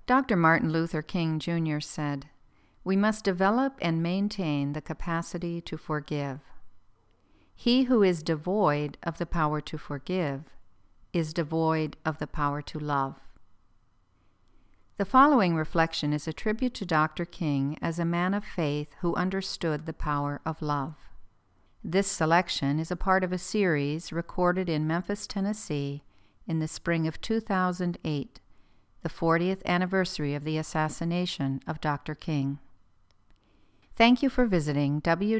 Dr. Martin Luther King Jr. said, "We must develop and maintain the capacity to forgive. He who is devoid of the power to forgive is devoid of the power to love." The following reflection is a tribute to Dr. King as a man of faith who understood the power of love. This selection is a part of a series recorded in Memphis, Tennessee in the spring of 2008, the 40th anniversary of the assassination of Dr. King. Thank you for visiting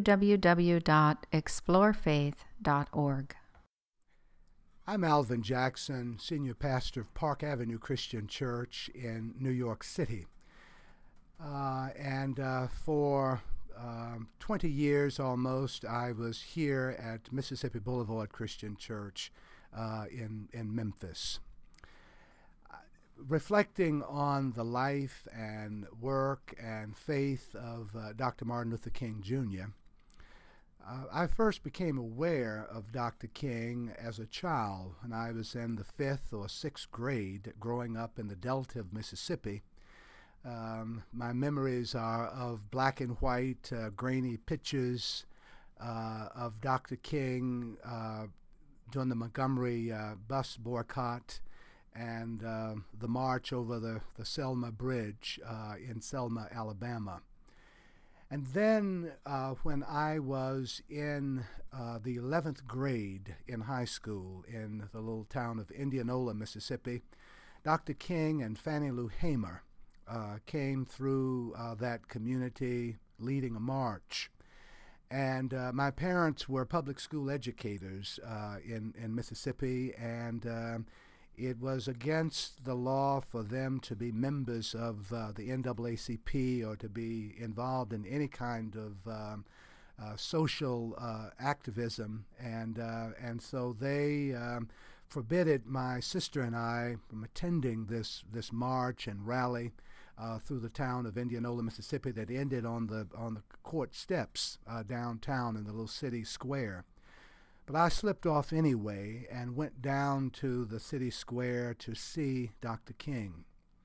www.explorefaith.org. I'm Alvin Jackson, Senior Pastor of Park Avenue Christian Church in New York City. For 20 years almost, I was here at Mississippi Boulevard Christian Church in Memphis. Reflecting on the life and work and faith of Dr. Martin Luther King Jr., I first became aware of Dr. King as a child when I was in the 5th or 6th grade growing up in the Delta of Mississippi. My memories are of black and white, grainy pictures of Dr. King during the Montgomery bus boycott and the march over the Selma Bridge in Selma, Alabama. And then when I was in the 11th grade in high school in the little town of Indianola, Mississippi, Dr. King and Fannie Lou Hamer came through that community leading a march. And my parents were public school educators in Mississippi, and it was against the law for them to be members of the NAACP or to be involved in any kind of social activism, and so they forbidded my sister and I from attending this march and rally through the town of Indianola, Mississippi, that ended on the court steps downtown in the little city square. But I slipped off anyway and went down to the city square to see Dr. King.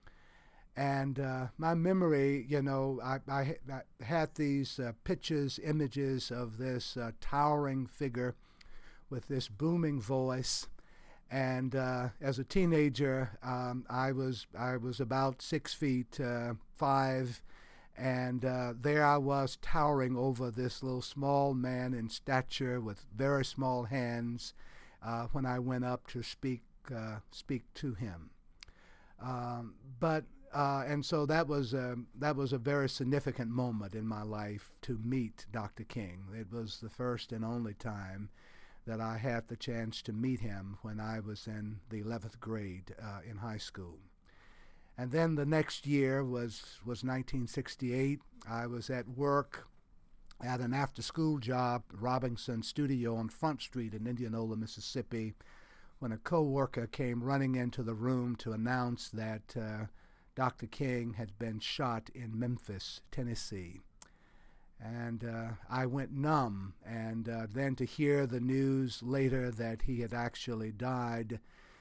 And my memory, I had these pictures, images of this towering figure with this booming voice. And as a teenager, I was about 6'5", and there I was towering over this little small man in stature with very small hands when I went up to speak to him. And so that was a very significant moment in my life to meet Dr. King. It was the first and only time that I had the chance to meet him when I was in the 11th grade in high school. And then the next year was 1968. I was at work at an after-school job, Robinson Studio on Front Street in Indianola, Mississippi, when a co-worker came running into the room to announce that Dr. King had been shot in Memphis, Tennessee. And I went numb, and then to hear the news later that he had actually died.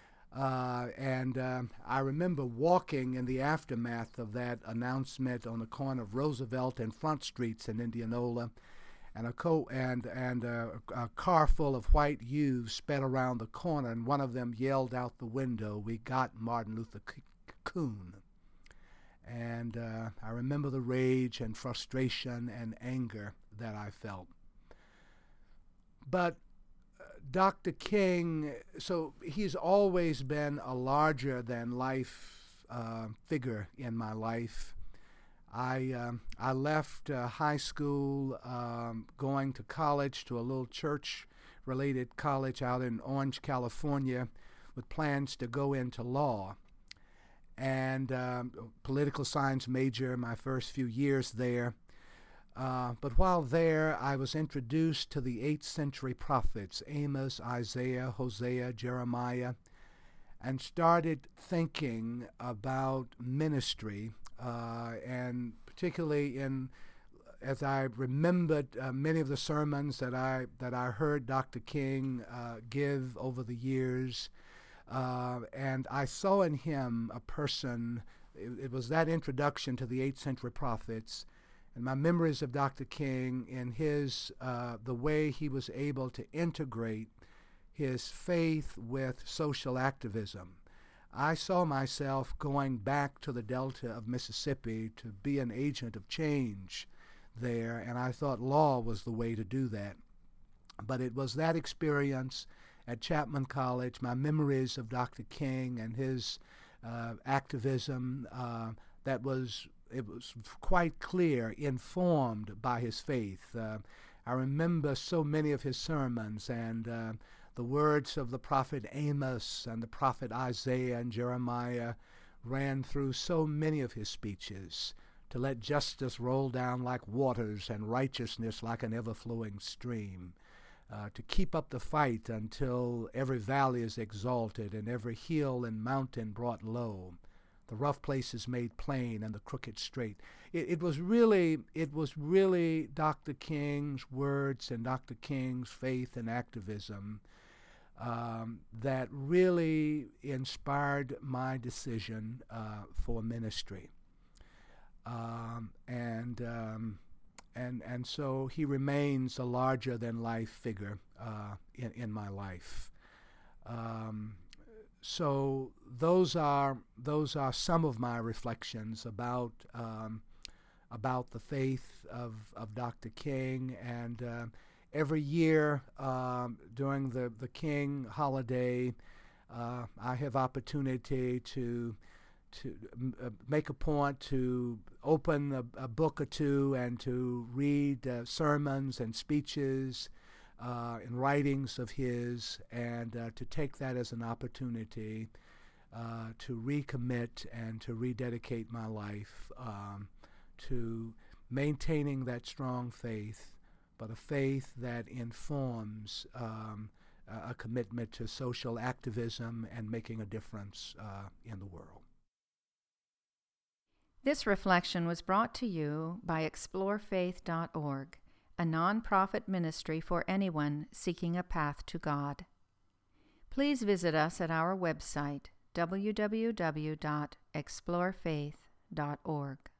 I remember walking in the aftermath of that announcement on the corner of Roosevelt and Front Streets in Indianola, and a car full of white youths sped around the corner, and one of them yelled out the window, "We got Martin Luther King." And I remember the rage and frustration and anger that I felt. But Dr. King, so he's always been a larger-than-life figure in my life. I left high school going to college, to a little church-related college out in Orange, California, with plans to go into law. And political science major my first few years there. But while there, I was introduced to the 8th century prophets, Amos, Isaiah, Hosea, Jeremiah, and started thinking about ministry, and particularly as I remembered many of the sermons that I heard Dr. King give over the years, and I saw in him a person it was that introduction to the 8th century prophets, and my memories of Dr. King and his the way he was able to integrate his faith with social activism. I saw myself going back to the Delta of Mississippi to be an agent of change there, and I thought law was the way to do that. But it was that experience at Chapman College, my memories of Dr. King and his activism, it was quite clear, informed by his faith. I remember so many of his sermons and the words of the prophet Amos and the prophet Isaiah and Jeremiah ran through so many of his speeches, to let justice roll down like waters and righteousness like an ever-flowing stream, to keep up the fight until every valley is exalted and every hill and mountain brought low, the rough places made plain and the crooked straight. It was really Dr. King's words and Dr. King's faith and activism that really inspired my decision for ministry. And so he remains a larger-than-life figure in my life. So those are some of my reflections about the faith of Dr. King. And every year during the King holiday, I have opportunity to make a point to open a book or two and to read sermons and speeches and writings of his, and to take that as an opportunity to recommit and to rededicate my life to maintaining that strong faith, but a faith that informs a commitment to social activism and making a difference in the world. This reflection was brought to you by ExploreFaith.org, a nonprofit ministry for anyone seeking a path to God. Please visit us at our website, www.explorefaith.org.